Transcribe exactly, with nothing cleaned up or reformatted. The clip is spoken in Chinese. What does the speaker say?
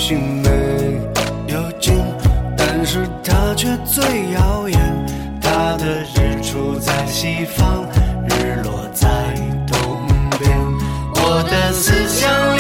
星没有尽，但是它却最耀眼。它的日出在西方，日落在东边。我的思想